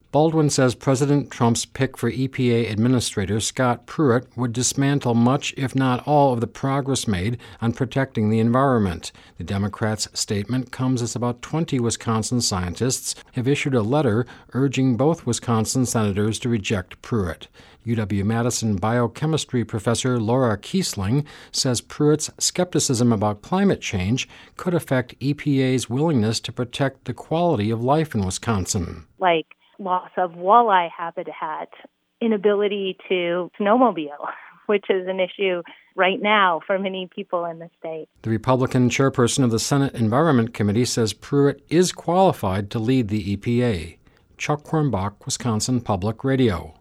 Baldwin says President Trump's pick for EPA Administrator Scott Pruitt would dismantle much, if not all, of the progress made on protecting the environment. The Democrats' statement comes as about 20 Wisconsin scientists have issued a letter urging both Wisconsin senators to reject Pruitt. UW-Madison biochemistry professor Laura Kiesling says Pruitt's skepticism about climate change could affect EPA's willingness to protect the quality of life in Wisconsin. Like loss of walleye habitat, inability to snowmobile, which is an issue right now for many people in the state. The Republican chairperson of the Senate Environment Committee says Pruitt is qualified to lead the EPA. Chuck Quirmbach, Wisconsin Public Radio.